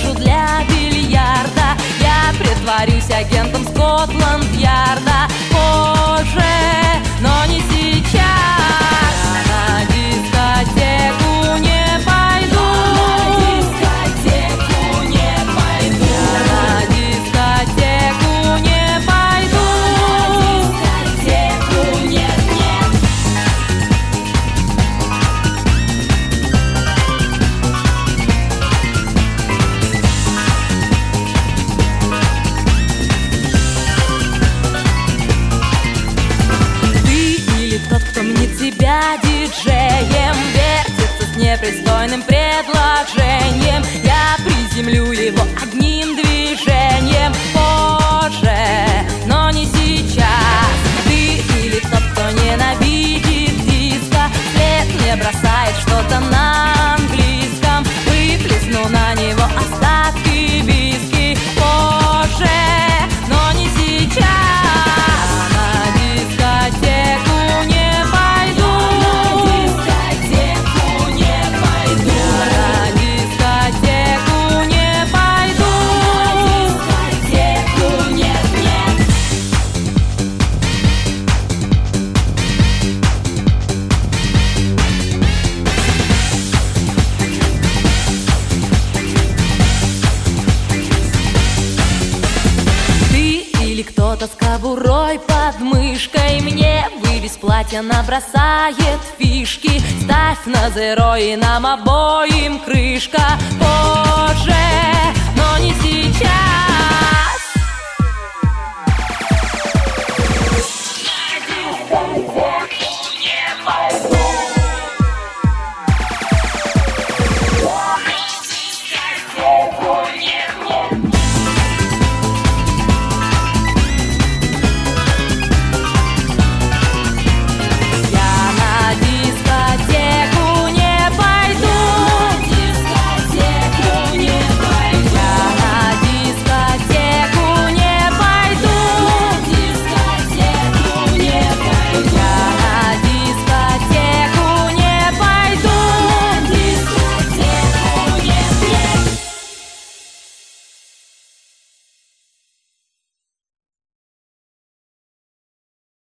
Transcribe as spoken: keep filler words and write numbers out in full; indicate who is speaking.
Speaker 1: выложу для бильярда. Я притворюсь агентом Скотланд-Ярда позже, но не сейчас. На дискотеку не пойду, на дискотеку не пойду, на дискотеку не пойду, на дискотеку нет, нет. Тот, кто мнит себя диджеем, вертится с непристойным предложением. Я приземлю его одним движением позже, но не сейчас. Ты или тот, кто ненавидит диско, вслед мне бросает что-то на английском. Выплесну на него остатки виски позже, но не сейчас. Кто-то с кобурой под мышкой мне вывез платье, набросает фишки. Ставь на зеро и нам обоим крышка позже,